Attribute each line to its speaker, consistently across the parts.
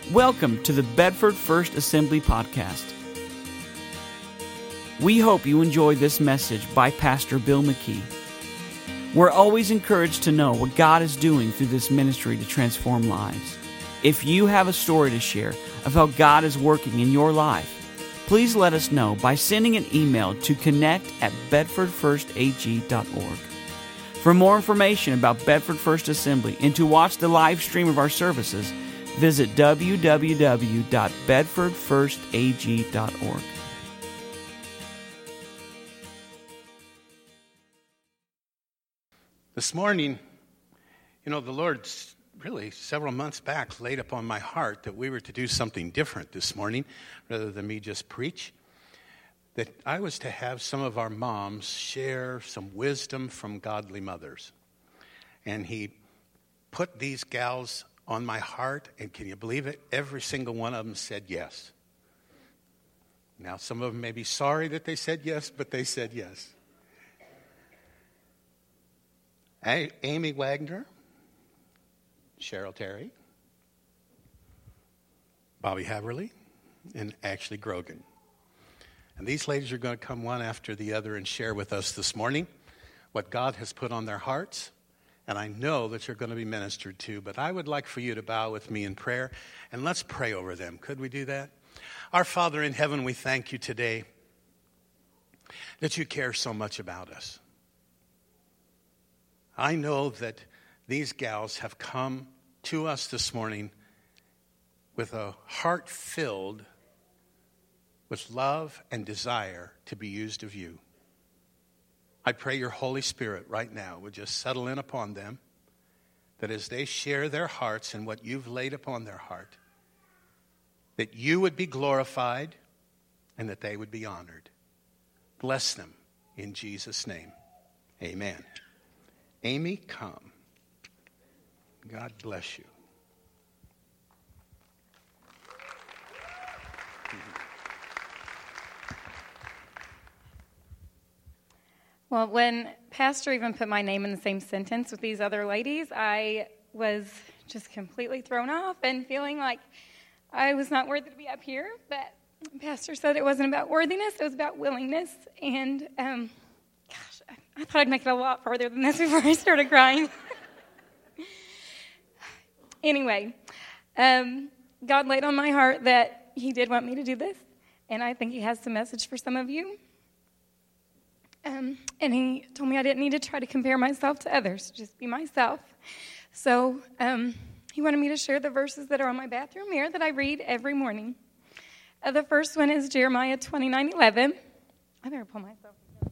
Speaker 1: Welcome to the Bedford First Assembly Podcast. We hope you enjoy this message by Pastor Bill McKee. We're always encouraged to know what God is doing through this ministry to transform lives. If you have a story to share of how God is working in your life, please let us know by sending an email to connect@bedfordfirstag.org. For more information about Bedford First Assembly and to watch the live stream of our services, visit www.bedfordfirstag.org.
Speaker 2: This morning, the Lord really several months back laid upon my heart that we were to do something different this morning rather than me just preach. That I was to have some of our moms share some wisdom from godly mothers. And He put these gals on my heart, and can you believe it? Every single one of them said yes. Now, some of them may be sorry that they said yes, but they said yes. Amy Wagner, Cheryl Terry, Bobby Haverly, and Ashley Grogan. And these ladies are going to come one after the other and share with us this morning what God has put on their hearts. And I know that you're going to be ministered to, but I would like for you to bow with me in prayer, and let's pray over them. Could we do that? Our Father in heaven, we thank you today that you care so much about us. I know that these gals have come to us this morning with a heart filled with love and desire to be used of you. I pray your Holy Spirit right now would just settle in upon them, that as they share their hearts and what you've laid upon their heart, that you would be glorified and that they would be honored. Bless them in Jesus' name. Amen. Amy, come. God bless you.
Speaker 3: Well, when Pastor even put my name in the same sentence with these other ladies, I was just completely thrown off and feeling like I was not worthy to be up here. But Pastor said it wasn't about worthiness, it was about willingness. And, I thought I'd make it a lot farther than this before I started crying. Anyway, God laid on my heart that He did want me to do this. And I think He has some message for some of you. And He told me I didn't need to try to compare myself to others, just be myself. So He wanted me to share the verses that are on my bathroom mirror that I read every morning. The first one is Jeremiah 29:11. I better pull myself together.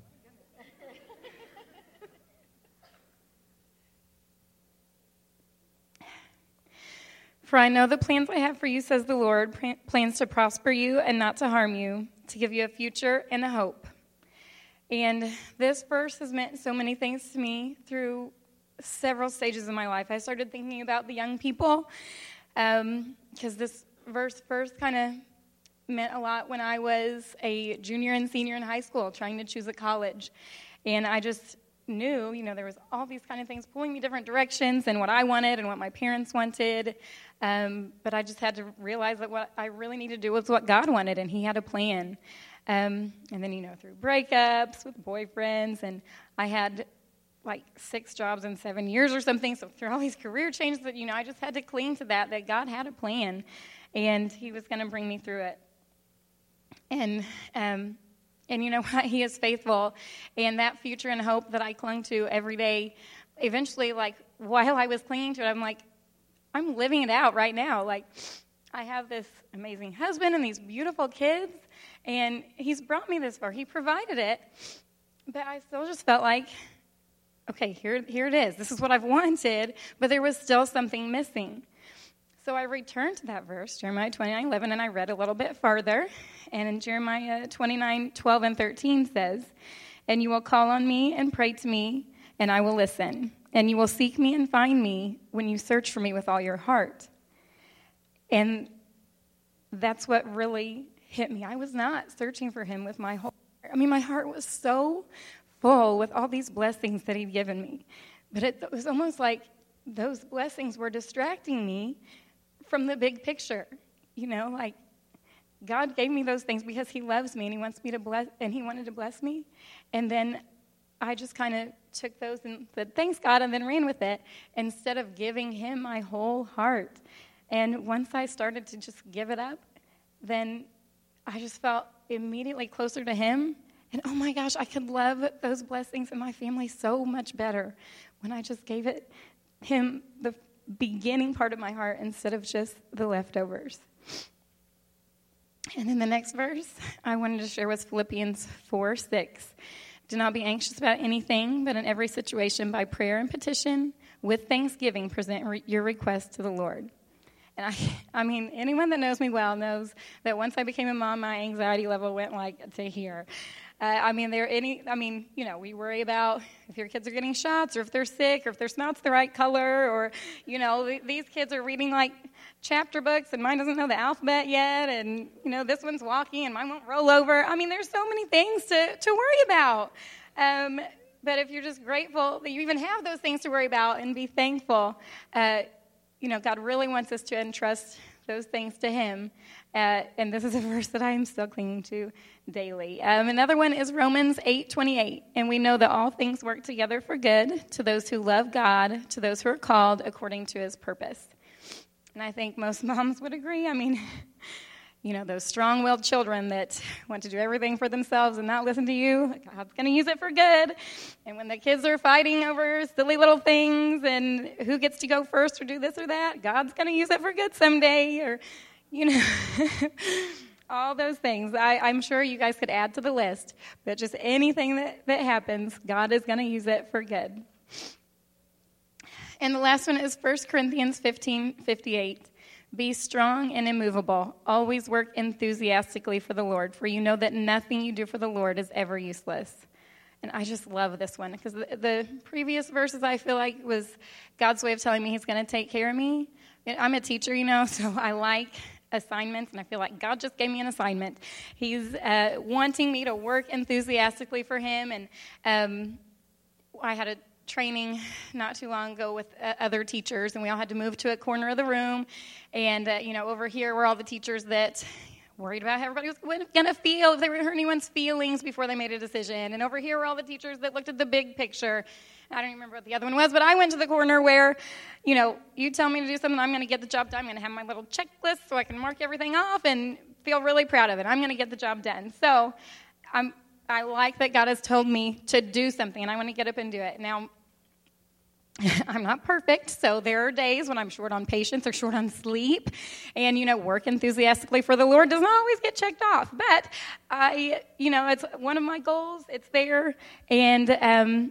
Speaker 3: For I know the plans I have for you, says the Lord, plans to prosper you and not to harm you, to give you a future and a hope. And this verse has meant so many things to me through several stages of my life. I started thinking about the young people because this verse first kind of meant a lot when I was a junior and senior in high school trying to choose a college. And I just knew, there was all these kind of things pulling me different directions and what I wanted and what my parents wanted. But I just had to realize that what I really needed to do was what God wanted, and He had a plan. And then, through breakups with boyfriends, and I had like 6 jobs in 7 years or something. So through all these career changes that, I just had to cling to that God had a plan, and He was going to bring me through it. And you know what? He is faithful. And that future and hope that I clung to every day, eventually, while I was clinging to it, I'm like, I'm living it out right now. I have this amazing husband and these beautiful kids, and He's brought me this far. He provided it, but I still just felt like, okay, here it is. This is what I've wanted, but there was still something missing. So I returned to that verse, Jeremiah 29:11, and I read a little bit farther. And in Jeremiah 29:12 and 13 says, "And you will call on me and pray to me, and I will listen. And you will seek me and find me when you search for me with all your heart." And that's what really hit me. I was not searching for Him with my whole heart. My heart was so full with all these blessings that He'd given me. But it was almost like those blessings were distracting me from the big picture. like God gave me those things because he loves me and he wants me to bless, and he wanted to bless me. And then I just kind of took those and said, thanks, God, and then ran with it instead of giving him my whole heart. And once I started to just give it up, then I just felt immediately closer to him. And oh my gosh, I could love those blessings in my family so much better when I just gave it him the beginning part of my heart instead of just the leftovers. And then the next verse I wanted to share was Philippians 4:6. Do not be anxious about anything, but in every situation, by prayer and petition, with thanksgiving, present your requests to the Lord. And I mean, anyone that knows me well knows that once I became a mom, my anxiety level went like to here. We worry about if your kids are getting shots or if they're sick or if their snout's the right color or, these kids are reading like chapter books and mine doesn't know the alphabet yet and, this one's walking and mine won't roll over. I mean, there's so many things to worry about. But if you're just grateful that you even have those things to worry about and be thankful, God really wants us to entrust those things to him. And this is a verse that I am still clinging to daily. Another one is Romans 8:28. And we know that all things work together for good to those who love God, to those who are called according to his purpose. And I think most moms would agree. I mean, those strong-willed children that want to do everything for themselves and not listen to you, God's going to use it for good. And when the kids are fighting over silly little things and who gets to go first or do this or that, God's going to use it for good someday, or, all those things. I'm sure you guys could add to the list, but just anything that happens, God is going to use it for good. And the last one is 1 Corinthians 15:58. Be strong and immovable. Always work enthusiastically for the Lord, for you know that nothing you do for the Lord is ever useless. And I just love this one because the previous verses I feel like was God's way of telling me he's going to take care of me. I'm a teacher, so I like assignments, and I feel like God just gave me an assignment. He's wanting me to work enthusiastically for him, and I had a training not too long ago with other teachers, and we all had to move to a corner of the room, and over here were all the teachers that worried about how everybody was going to feel, if they were hurt anyone's feelings before they made a decision, and over here were all the teachers that looked at the big picture. I don't remember what the other one was, but I went to the corner where, you tell me to do something, I'm going to get the job done. I'm going to have my little checklist so I can mark everything off and feel really proud of it. I'm going to get the job done. So I like that God has told me to do something, and I want to get up and do it. Now, I'm not perfect, so there are days when I'm short on patience or short on sleep, and, work enthusiastically for the Lord doesn't always get checked off, but it's one of my goals. It's there, and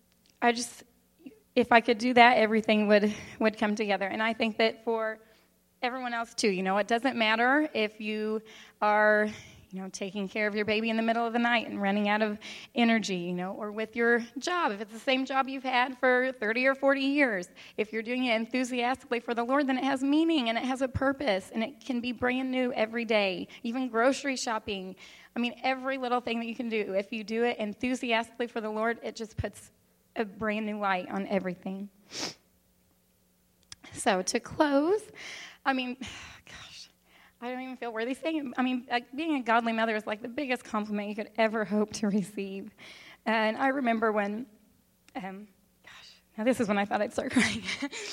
Speaker 3: if I could do that, everything would come together. And I think that for everyone else too, it doesn't matter if you are, taking care of your baby in the middle of the night and running out of energy, or with your job. If it's the same job you've had for 30 or 40 years, if you're doing it enthusiastically for the Lord, then it has meaning and it has a purpose and it can be brand new every day. Even grocery shopping. I mean, every little thing that you can do, if you do it enthusiastically for the Lord, it just puts a brand new light on everything. So to close, I don't even feel worthy saying it. Being a godly mother is like the biggest compliment you could ever hope to receive. And I remember when, now this is when I thought I'd start crying.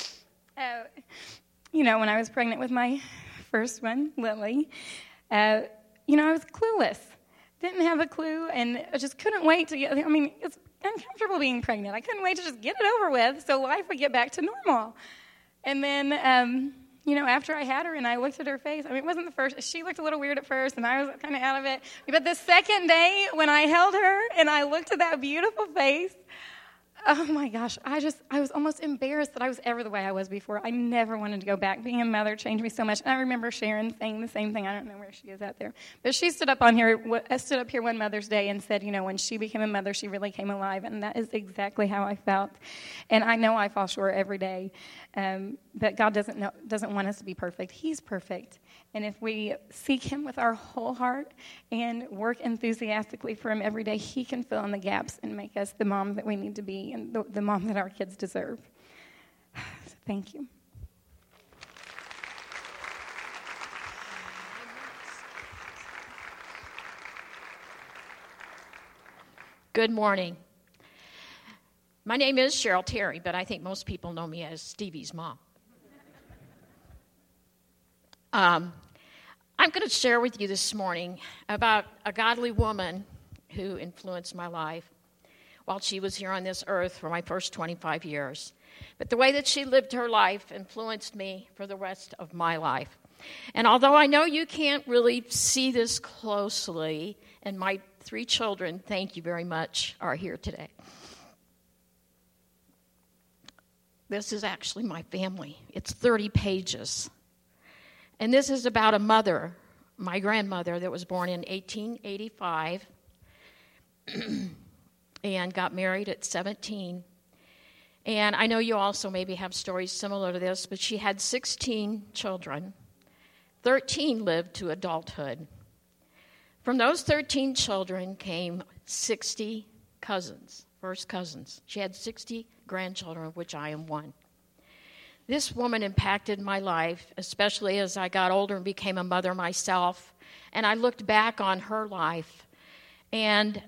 Speaker 3: When I was pregnant with my first one, Lily, I was clueless. Didn't have a clue, and I just couldn't wait to get, it's uncomfortable being pregnant. I couldn't wait to just get it over with so life would get back to normal. And then, after I had her and I looked at her face, it wasn't the first, she looked a little weird at first and I was kind of out of it. But the second day when I held her and I looked at that beautiful face, oh my gosh, I was almost embarrassed that I was ever the way I was before. I never wanted to go back. Being a mother changed me so much. And I remember Sharon saying the same thing. I don't know where she is out there. But she stood up here one Mother's Day and said, when she became a mother, she really came alive. And that is exactly how I felt. And I know I fall short every day. But God doesn't want us to be perfect. He's perfect. And if we seek him with our whole heart and work enthusiastically for him every day, he can fill in the gaps and make us the mom that we need to be and the mom that our kids deserve. So thank you.
Speaker 4: Good morning. My name is Cheryl Terry, but I think most people know me as Stevie's mom. I'm going to share with you this morning about a godly woman who influenced my life while she was here on this earth for my first 25 years. But the way that she lived her life influenced me for the rest of my life. And although I know you can't really see this closely, and my 3 children, thank you very much, are here today. This is actually my family. It's 30 pages. And this is about a mother, my grandmother, that was born in 1885 and got married at 17. And I know you also maybe have stories similar to this, but she had 16 children. 13 lived to adulthood. From those 13 children came 60 cousins, first cousins. She had 60 grandchildren, of which I am one. This woman impacted my life, especially as I got older and became a mother myself. And I looked back on her life. And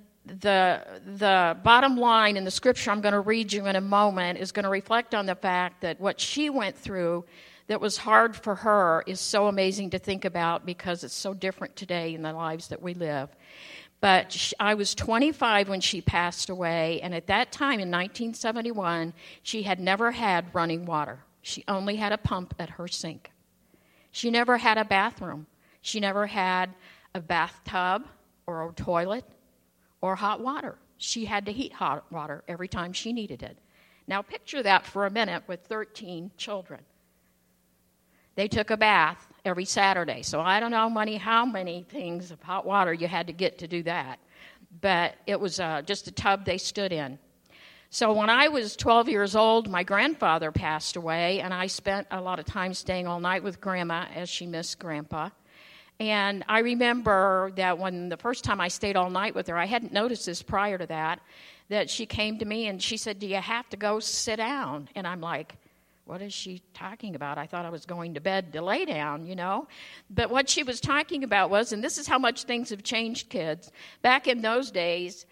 Speaker 4: the bottom line in the scripture I'm going to read you in a moment is going to reflect on the fact that what she went through that was hard for her is so amazing to think about because it's so different today in the lives that we live. But I was 25 when she passed away, and at that time in 1971, she had never had running water. She only had a pump at her sink. She never had a bathroom. She never had a bathtub or a toilet or hot water. She had to heat hot water every time she needed it. Now picture that for a minute with 13 children. They took a bath every Saturday. So I don't know how many things of hot water you had to get to do that. But it was just a tub they stood in. So when I was 12 years old, my grandfather passed away, and I spent a lot of time staying all night with Grandma as she missed Grandpa. And I remember that when the first time I stayed all night with her, I hadn't noticed this prior to that she came to me and she said, "Do you have to go sit down?" And I'm like, what is she talking about? I thought I was going to bed to lay down, you know. But what she was talking about was, and this is how much things have changed, kids. Back in those days,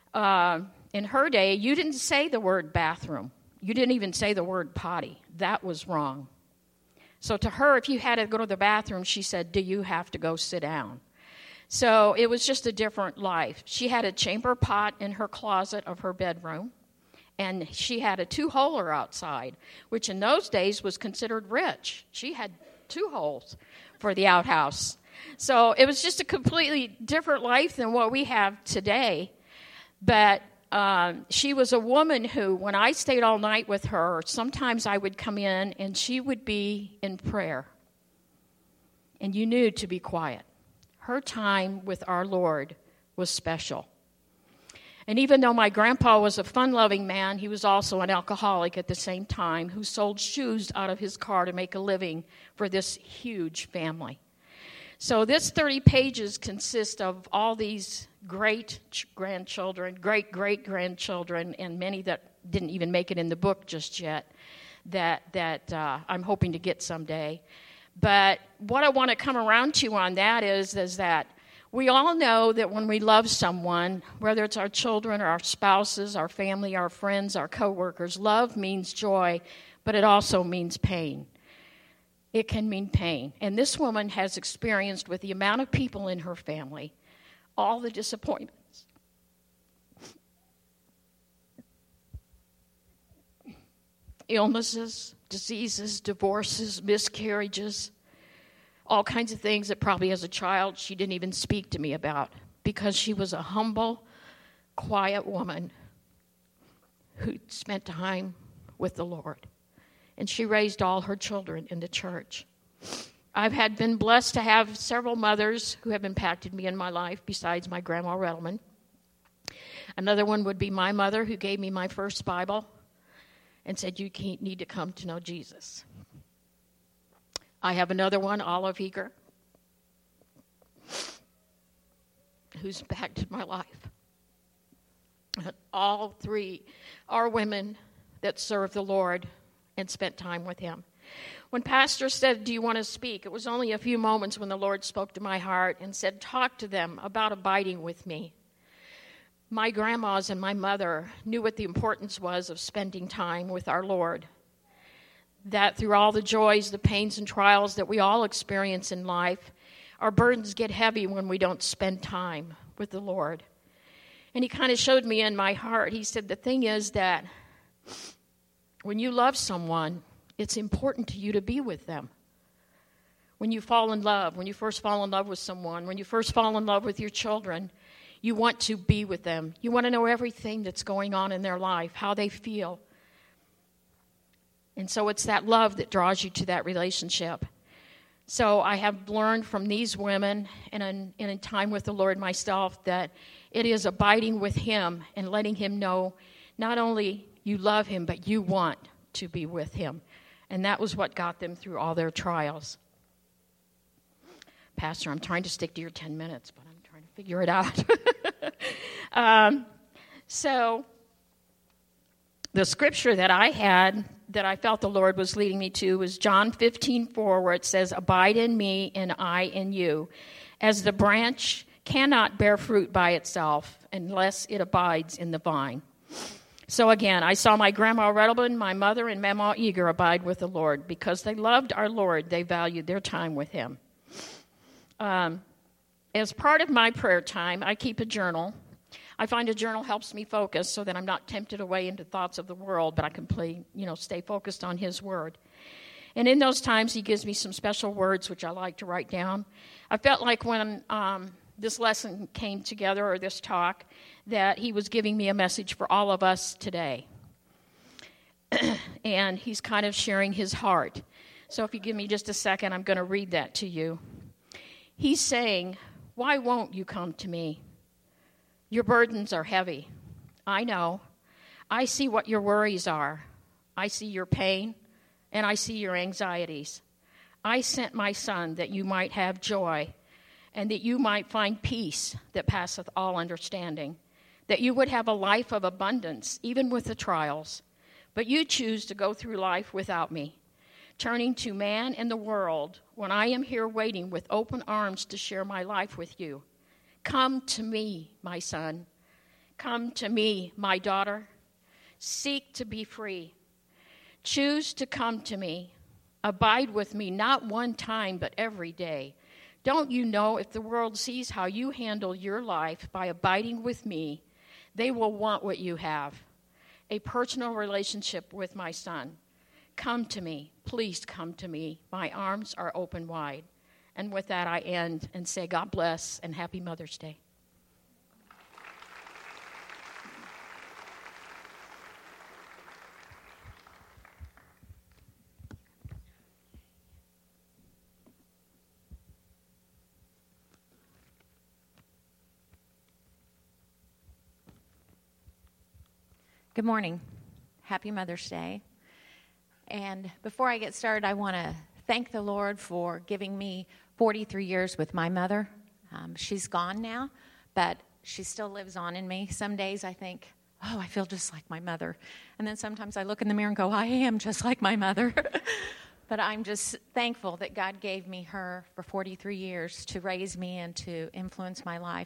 Speaker 4: in her day, you didn't say the word bathroom. You didn't even say the word potty. That was wrong. So to her, if you had to go to the bathroom, she said, "Do you have to go sit down?" So it was just a different life. She had a chamber pot in her closet of her bedroom. And she had a 2-holer outside, which in those days was considered rich. She had 2 holes for the outhouse. So it was just a completely different life than what we have today. But she was a woman who, when I stayed all night with her, sometimes I would come in and she would be in prayer. And you knew to be quiet. Her time with our Lord was special. And even though my grandpa was a fun-loving man, he was also an alcoholic at the same time who sold shoes out of his car to make a living for this huge family. So this 30 pages consists of all these great grandchildren, great-great-grandchildren, and many that didn't even make it in the book just yet that I'm hoping to get someday. But what I want to come around to on that is that we all know that when we love someone, whether it's our children or our spouses, our family, our friends, our coworkers, love means joy, but it also means pain. It can mean pain. And this woman has experienced, with the amount of people in her family, all the disappointments. Illnesses, diseases, divorces, miscarriages, all kinds of things that probably as a child she didn't even speak to me about because she was a humble, quiet woman who spent time with the Lord. And she raised all her children in the church. I've been blessed to have several mothers who have impacted me in my life besides my Grandma Redelman. Another one would be my mother, who gave me my first Bible and said, "You need to come to know Jesus." I have another one, Olive Eager, who's impacted my life. All 3 are women that serve the Lord and spent time with Him. When Pastor said, "Do you want to speak?" it was only a few moments when the Lord spoke to my heart and said, "Talk to them about abiding with me." my grandmas and my mother knew what the importance was of spending time with our Lord. That through all the joys, the pains, and trials that we all experience in life, our burdens get heavy when we don't spend time with the Lord. And he kind of showed me in my heart, he said, the thing is that when you love someone, it's important to you to be with them. When you fall in love, when you first fall in love with someone, when you first fall in love with your children, you want to be with them. You want to know everything that's going on in their life, how they feel. And so it's that love that draws you to that relationship. So I have learned from these women and in time with the Lord myself that it is abiding with him and letting him know not only you love him, but you want to be with him. And that was what got them through all their trials. Pastor, I'm trying to stick to your 10 minutes, but I'm trying to figure it out. So the scripture that I had that I felt the Lord was leading me to was John 15:4, where it says, abide in me and I in you. As the branch cannot bear fruit by itself unless it abides in the vine. So again, I saw my Grandma Redelman, my mother, and Mama Eager abide with the Lord. Because they loved our Lord, they valued their time with him. As part of my prayer time, I keep a journal. I find a journal helps me focus so that I'm not tempted away into thoughts of the world, but I can stay focused on his word. And in those times, he gives me some special words, which I like to write down. I felt like when this lesson came together, or this talk, that he was giving me a message for all of us today. And he's kind of sharing his heart. So if you give me just a second, I'm going to read that to you. He's saying, why won't you come to me? Your burdens are heavy. I know. I see what your worries are. I see your pain, and I see your anxieties. I sent my Son that you might have joy, and that you might find peace that passeth all understanding, that you would have a life of abundance, even with the trials. But you choose to go through life without me, turning to man and the world when I am here waiting with open arms to share my life with you. Come to me, my son. Come to me, my daughter. Seek to be free. Choose to come to me. Abide with me, not one time, but every day. Don't you know if the world sees how you handle your life by abiding with me, they will want what you have, a personal relationship with my Son. Come to me. Please come to me. My arms are open wide. And with that, I end and say God bless and happy Mother's Day.
Speaker 5: Good morning. Happy Mother's Day. And before I get started, I want to thank the Lord for giving me 43 years with my mother. She's gone now, but she still lives on in me. Some days I think, oh, I feel just like my mother. And then sometimes I look in the mirror and go, I am just like my mother. But I'm just thankful that God gave me her for 43 years to raise me and to influence my life.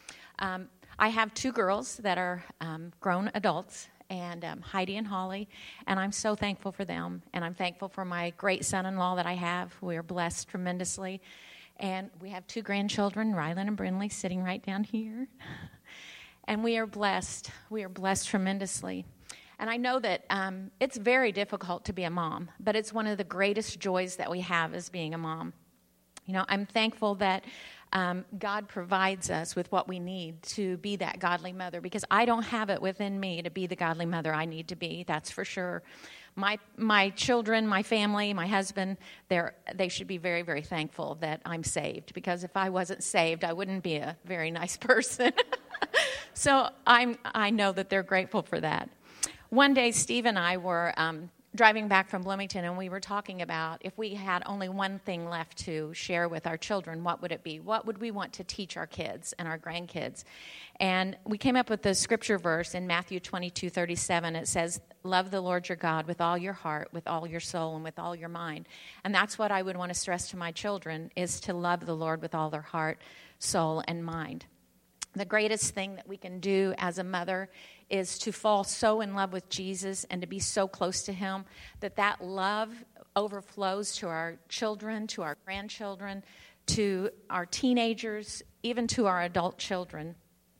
Speaker 5: I have two girls that are grown adults, and Heidi and Holly, and I'm so thankful for them, and I'm thankful for my great son-in-law that I have. We are blessed tremendously, and we have two grandchildren, Rylan and Brinley, sitting right down here, and we are blessed. We are blessed tremendously, and I know that it's very difficult to be a mom, but it's one of the greatest joys that we have is being a mom. You know, I'm thankful that God provides us with what we need to be that godly mother, because I don't have it within me to be the godly mother I need to be, that's for sure. My children, my family, my husband, they should be very, very thankful that I'm saved, because if I wasn't saved, I wouldn't be a very nice person. So I know that they're grateful for that. One day, Steve and I were driving back from Bloomington, and we were talking about if we had only one thing left to share with our children, what would it be? What would we want to teach our kids and our grandkids? And we came up with the scripture verse in Matthew 22:37. It says, love the Lord your God with all your heart, with all your soul, and with all your mind. And that's what I would want to stress to my children, is to love the Lord with all their heart, soul, and mind. The greatest thing that we can do as a mother is to fall so in love with Jesus and to be so close to him that love overflows to our children, to our grandchildren, to our teenagers, even to our adult children.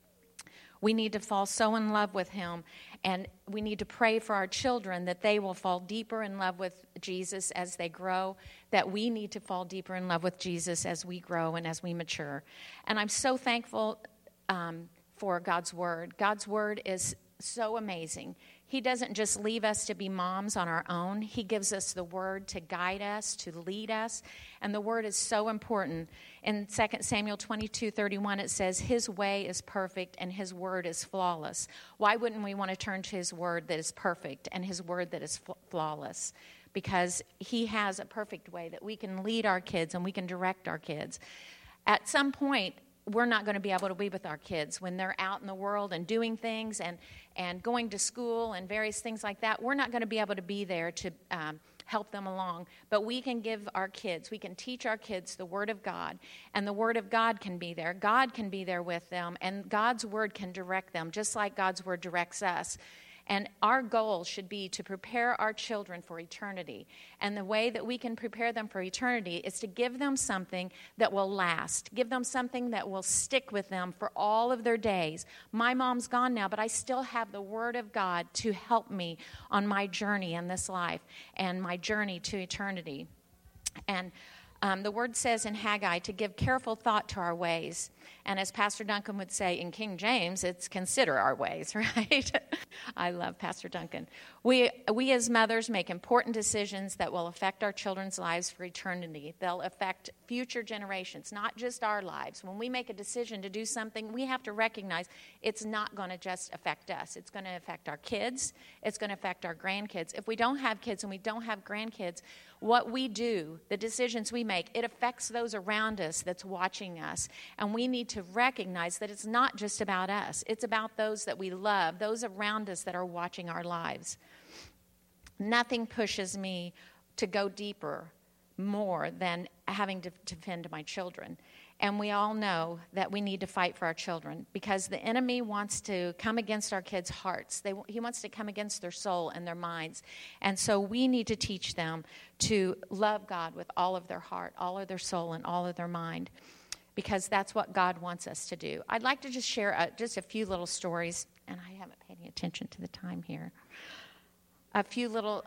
Speaker 5: We need to fall so in love with him, and we need to pray for our children that they will fall deeper in love with Jesus as they grow, that we need to fall deeper in love with Jesus as we grow and as we mature. And I'm so thankful for God's Word. God's Word is so amazing. He doesn't just leave us to be moms on our own. He gives us the Word to guide us, to lead us. And the Word is so important. In 2 Samuel 22:31, it says, his way is perfect and his word is flawless. Why wouldn't we want to turn to his word that is perfect and his word that is flawless? Because he has a perfect way that we can lead our kids and we can direct our kids. At some point, we're not going to be able to be with our kids when they're out in the world and doing things and going to school and various things like that. We're not going to be able to be there to help them along. But we can we can teach our kids the Word of God, and the Word of God can be there. God can be there with them, and God's Word can direct them, just like God's Word directs us. And our goal should be to prepare our children for eternity. And the way that we can prepare them for eternity is to give them something that will last. Give them something that will stick with them for all of their days. My mom's gone now, but I still have the Word of God to help me on my journey in this life and my journey to eternity. And the Word says in Haggai to give careful thought to our ways. And as Pastor Duncan would say in King James, it's consider our ways, right? I love Pastor Duncan. We as mothers make important decisions that will affect our children's lives for eternity. They'll affect future generations, not just our lives. When we make a decision to do something, we have to recognize it's not going to just affect us. It's going to affect our kids. It's going to affect our grandkids. If we don't have kids and we don't have grandkids, what we do, the decisions we make, it affects those around us that's watching us. And we need to recognize that it's not just about us. It's about those that we love, those around us that are watching our lives. Nothing pushes me to go deeper more than having to defend my children. And we all know that we need to fight for our children because the enemy wants to come against our kids' hearts. He wants to come against their soul and their minds. And so we need to teach them to love God with all of their heart, all of their soul, and all of their mind, because that's what God wants us to do. I'd like to just share just a few little stories, and I haven't paid any attention to the time here. A few little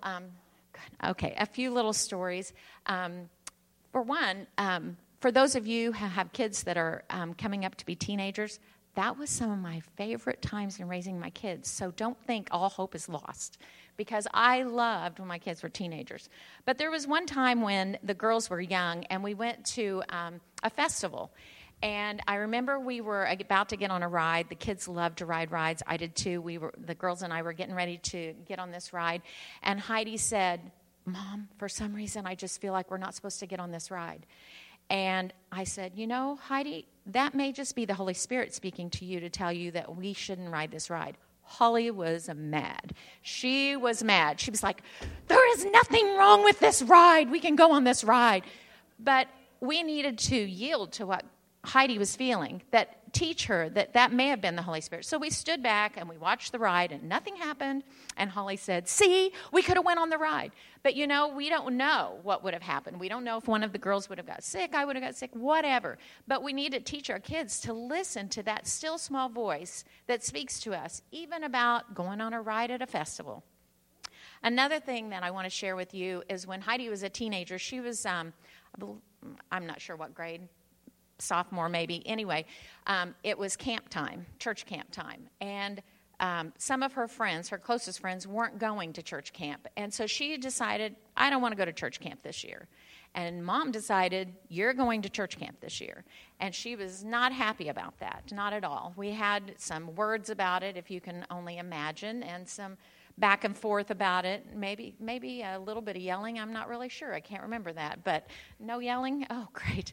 Speaker 5: stories. For one, for those of you who have kids that are coming up to be teenagers, that was some of my favorite times in raising my kids. So don't think all hope is lost, because I loved when my kids were teenagers. But there was one time when the girls were young, and we went to a festival. And I remember we were about to get on a ride. The kids loved to ride rides. I did too. The girls and I were getting ready to get on this ride. And Heidi said, "Mom, for some reason, I just feel like we're not supposed to get on this ride." And I said, Heidi, that may just be the Holy Spirit speaking to you to tell you that we shouldn't ride this ride. Holly was mad. She was mad. She was like, "There is nothing wrong with this ride. We can go on this ride." But we needed to yield to what Heidi was feeling, teach her that may have been the Holy Spirit. So we stood back and we watched the ride and nothing happened. And Holly said, "See, we could have went on the ride." But we don't know what would have happened. We don't know if one of the girls would have got sick, I would have got sick, whatever. But we need to teach our kids to listen to that still small voice that speaks to us, even about going on a ride at a festival. Another thing that I want to share with you is when Heidi was a teenager, she was, I'm not sure what grade, sophomore maybe. Anyway, it was camp time, church camp time. And some of her friends, her closest friends, weren't going to church camp. And so she decided, "I don't want to go to church camp this year." And Mom decided, "You're going to church camp this year." And she was not happy about that, not at all. We had some words about it, if you can only imagine, and some back and forth about it. Maybe a little bit of yelling. I'm not really sure. I can't remember that. But no yelling? Oh, great.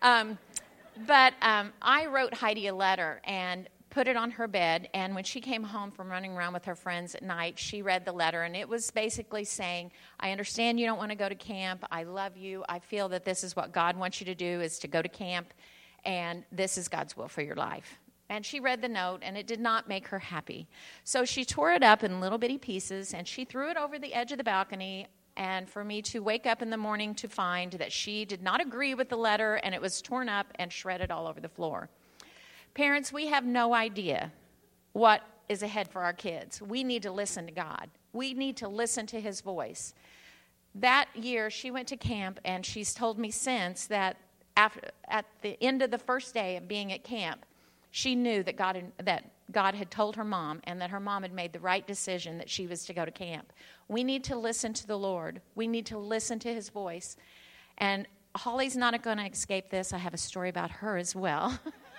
Speaker 5: But I wrote Heidi a letter and put it on her bed, and when she came home from running around with her friends at night, she read the letter, and it was basically saying, "I understand you don't want to go to camp. I love you. I feel that this is what God wants you to do, is to go to camp, and this is God's will for your life." And she read the note, and it did not make her happy. So she tore it up in little bitty pieces, and she threw it over the edge of the balcony, and for me to wake up in the morning to find that she did not agree with the letter, and it was torn up and shredded all over the floor. Parents, we have no idea what is ahead for our kids. We need to listen to God. We need to listen to his voice. That year, she went to camp, and she's told me since that at the end of the first day of being at camp, she knew that God had told her mom, and that her mom had made the right decision that she was to go to camp. We need to listen to the Lord. We need to listen to his voice. And Holly's not going to escape this. I have a story about her as well.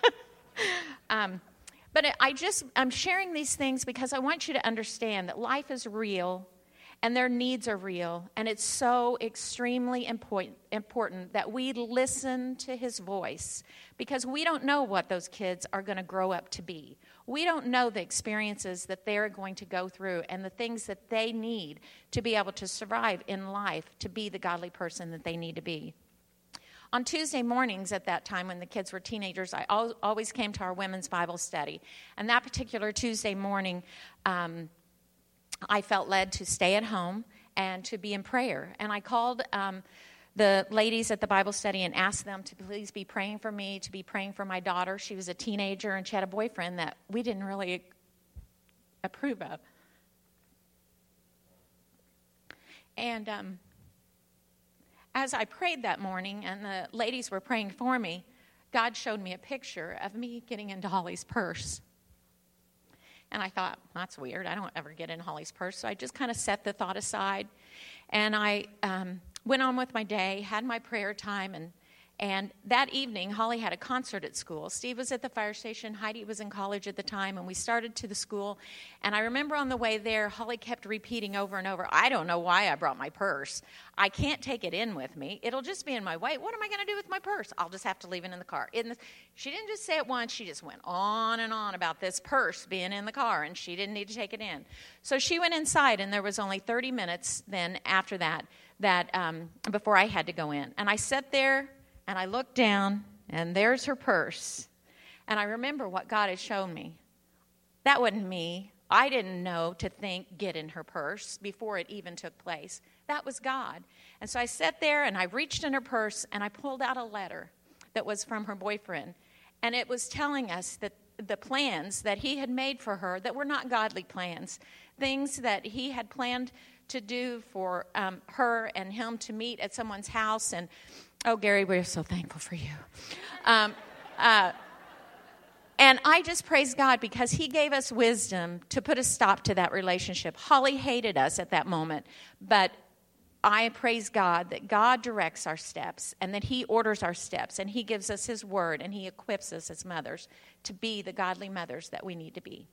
Speaker 5: But I'm sharing these things because I want you to understand that life is real and their needs are real. And it's so extremely important that we listen to his voice, because we don't know what those kids are going to grow up to be. We don't know the experiences that they're going to go through and the things that they need to be able to survive in life, to be the godly person that they need to be. On Tuesday mornings at that time, when the kids were teenagers, I always came to our women's Bible study. And that particular Tuesday morning, I felt led to stay at home and to be in prayer. And I called the ladies at the Bible study and asked them to please be praying for me, to be praying for my daughter. She was a teenager, and she had a boyfriend that we didn't really approve of. And as I prayed that morning and the ladies were praying for me, God showed me a picture of me getting into Holly's purse. And I thought, that's weird. I don't ever get in Holly's purse. So I just kind of set the thought aside. And I went on with my day, had my prayer time, and that evening, Holly had a concert at school. Steve was at the fire station. Heidi was in college at the time, and we started to the school. And I remember on the way there, Holly kept repeating over and over, I don't know why I brought my purse. I can't take it in with me. It'll just be in my way. What am I going to do with my purse? I'll just have to leave it in the car. She didn't just say it once. She just went on and on about this purse being in the car, and she didn't need to take it in. So she went inside, and there was only 30 minutes then after that before I had to go in. And I sat there, and I looked down, and there's her purse. And I remember what God had shown me. That wasn't me. I didn't know to think, get in her purse before it even took place. That was God. And so I sat there, and I reached in her purse, and I pulled out a letter that was from her boyfriend. And it was telling us that the plans that he had made for her that were not godly plans, things that he had planned to do for her and him to meet at someone's house. And oh, Gary, we're so thankful for you. And I just praise God because he gave us wisdom to put a stop to that relationship. Holly hated us at that moment, but I praise God that God directs our steps and that he orders our steps, and he gives us his word, and he equips us as mothers to be the godly mothers that we need to be.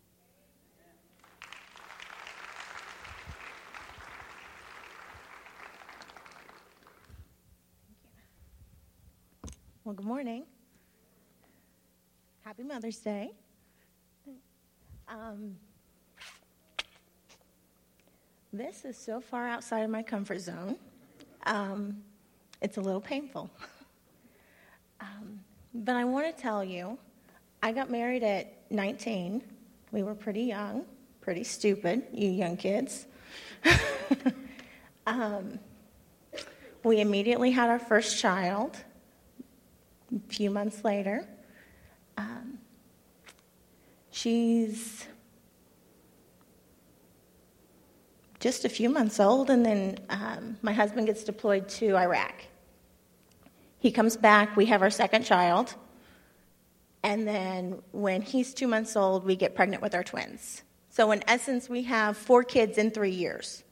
Speaker 6: Well, good morning. Happy Mother's Day. This is so far outside of my comfort zone. It's a little painful. But I want to tell you, I got married at 19. We were pretty young, pretty stupid, you young kids. We immediately had our first child. A few months later, she's just a few months old, and then my husband gets deployed to Iraq. He comes back, we have our second child, and then when he's 2 months old, we get pregnant with our twins. So in essence, we have 4 kids in 3 years.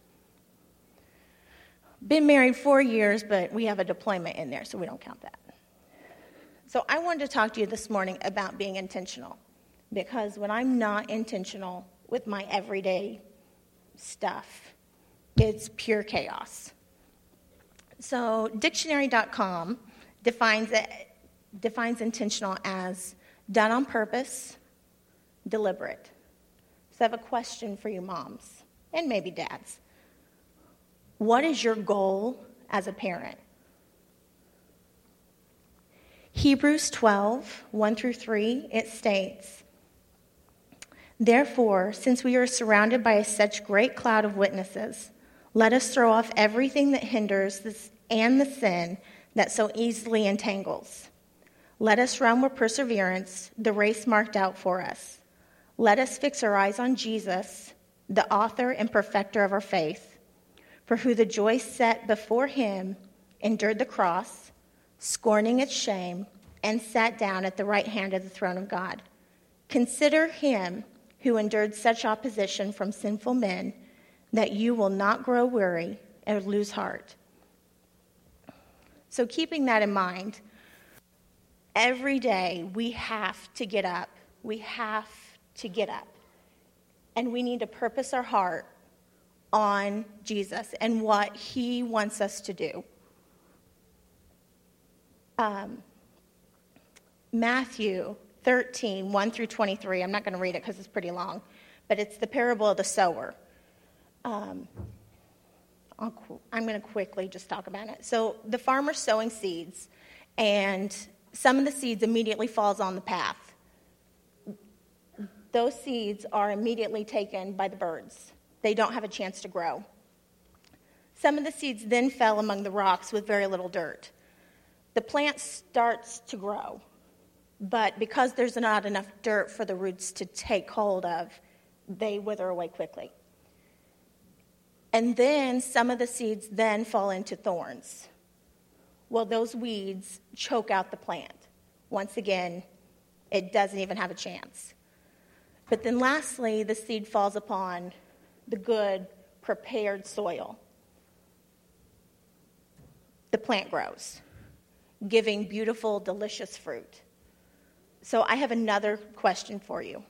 Speaker 6: Been married 4 years, but we have a deployment in there, so we don't count that. So I wanted to talk to you this morning about being intentional, because when I'm not intentional with my everyday stuff, it's pure chaos. So dictionary.com defines intentional as done on purpose, deliberate. So I have a question for you moms, and maybe dads. What is your goal as a parent? Hebrews 12, 1 through 3, it states, Therefore, since we are surrounded by such great cloud of witnesses, let us throw off everything that hinders this and the sin that so easily entangles. Let us run with perseverance the race marked out for us. Let us fix our eyes on Jesus, the author and perfecter of our faith, for who the joy set before him endured the cross, scorning its shame, and sat down at the right hand of the throne of God. Consider him who endured such opposition from sinful men, that you will not grow weary or lose heart. So keeping that in mind, every day we have to get up. We have to get up. And we need to purpose our heart on Jesus and what he wants us to do. Matthew 13, 1 through 23. I'm not going to read it because it's pretty long, but it's the parable of the sower. I'm going to quickly just talk about it. So the farmer's sowing seeds, and some of the seeds immediately falls on the path. Those seeds are immediately taken by the birds. They don't have a chance to grow. Some of the seeds then fell among the rocks with very little dirt. The plant starts to grow, but because there's not enough dirt for the roots to take hold of, they wither away quickly. And then some of the seeds then fall into thorns. Well, those weeds choke out the plant. Once again, it doesn't even have a chance. But then lastly, the seed falls upon the good, prepared soil. The plant grows, giving beautiful, delicious fruit. So I have another question for you.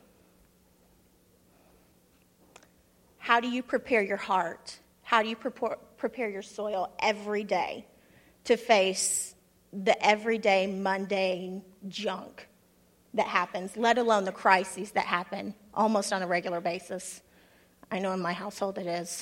Speaker 6: How do you prepare your heart? How do you prepare your soil every day to face the everyday, mundane junk that happens, let alone the crises that happen almost on a regular basis? I know in my household it is.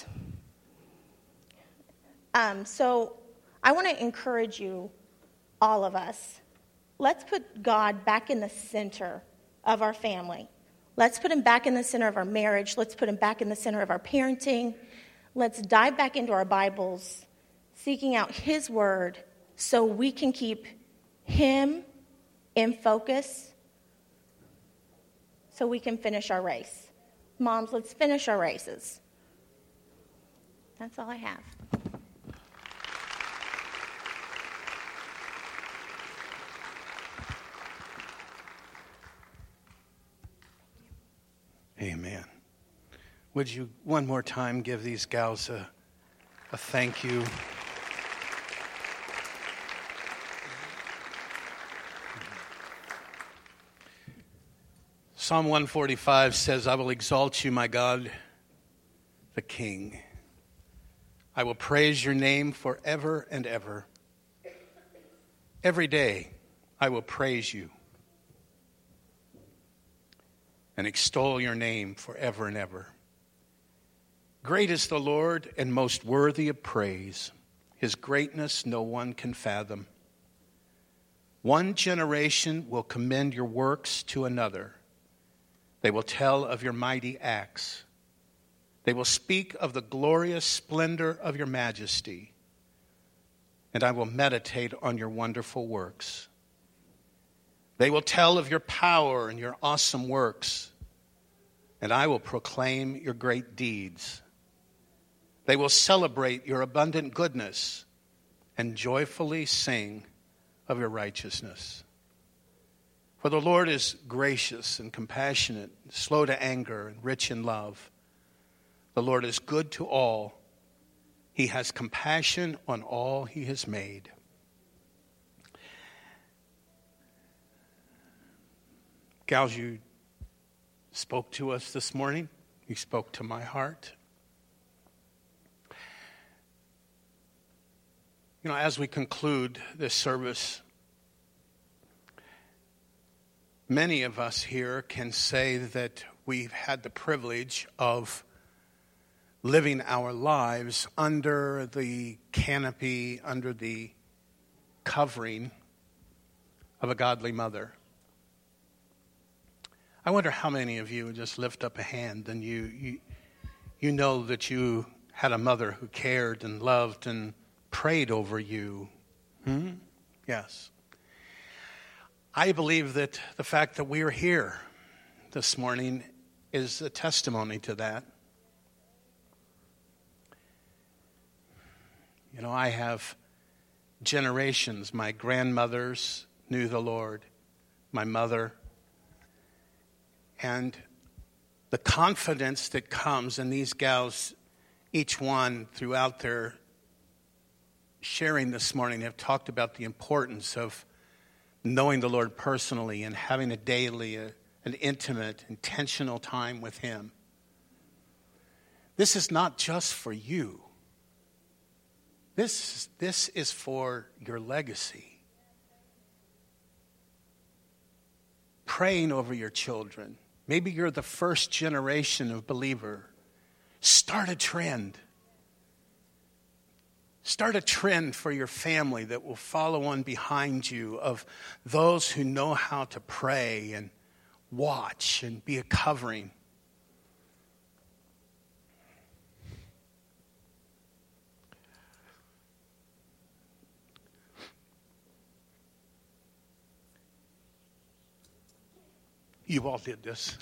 Speaker 6: So I want to encourage you, all of us, let's put God back in the center of our family. Let's put him back in the center of our marriage. Let's put him back in the center of our parenting. Let's dive back into our Bibles, seeking out his word so we can keep him in focus so we can finish our race. Moms, let's finish our races. That's all I have.
Speaker 2: Amen. Would you one more time give these gals a thank you? Psalm 145 says, I will exalt you, my God, the King. I will praise your name forever and ever. Every day I will praise you and extol your name forever and ever. Great is the Lord and most worthy of praise. His greatness no one can fathom. One generation will commend your works to another. They will tell of your mighty acts. They will speak of the glorious splendor of your majesty. And I will meditate on your wonderful works. They will tell of your power and your awesome works, and I will proclaim your great deeds. They will celebrate your abundant goodness and joyfully sing of your righteousness. For the Lord is gracious and compassionate, slow to anger and rich in love. The Lord is good to all. He has compassion on all he has made. Gals, you spoke to us this morning. You spoke to my heart. You know, as we conclude this service, many of us here can say that we've had the privilege of living our lives under the canopy, under the covering of a godly mother. I wonder how many of you would just lift up a hand and you know that you had a mother who cared and loved and prayed over you. Yes. I believe that the fact that we are here this morning is a testimony to that. You know, I have generations. My grandmothers knew the Lord, my mother. And the confidence that comes, and these gals, each one throughout their sharing this morning, have talked about the importance of knowing the Lord personally and having a daily, an intimate, intentional time with Him. This is not just for you. This is for your legacy. Praying over your children. Maybe you're the first generation of believer. Start a trend. Start a trend for your family that will follow on behind you of those who know how to pray and watch and be a covering. You all did this.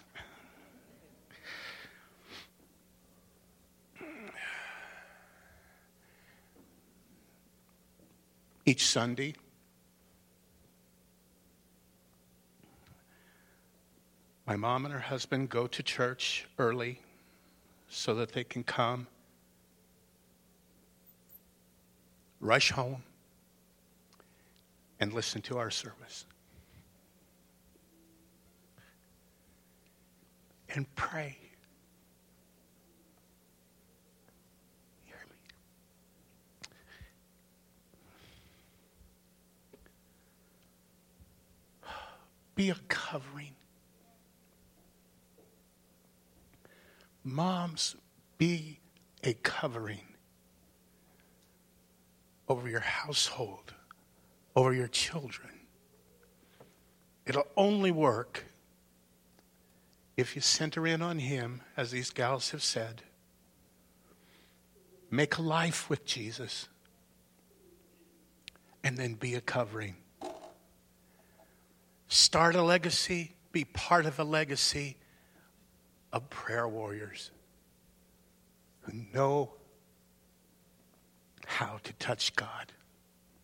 Speaker 2: Each Sunday, my mom and her husband go to church early so that they can come, rush home, and listen to our service. And pray. Hear me. Be a covering. Moms, be a covering over your household, over your children. It'll only work if you center in on Him, as these gals have said. Make a life with Jesus. And then be a covering. Start a legacy. Be part of a legacy of prayer warriors who know how to touch God.